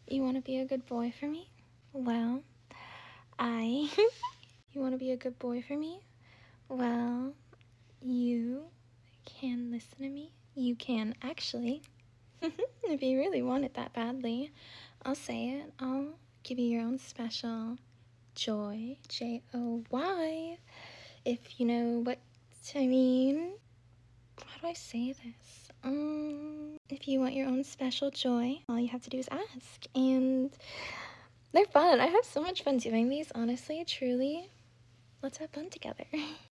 You want to be a good boy for me? Well, I. You want to be a good boy for me? Well, you can listen to me. You can actually. If you really want it that badly, I'll say it. I'll give you your own special joy, Joy, if you know what I mean. How do I say this? If you want your own special joy, all you have to do is ask. And they're fun. I have so much fun doing these, honestly, truly. Let's have fun together.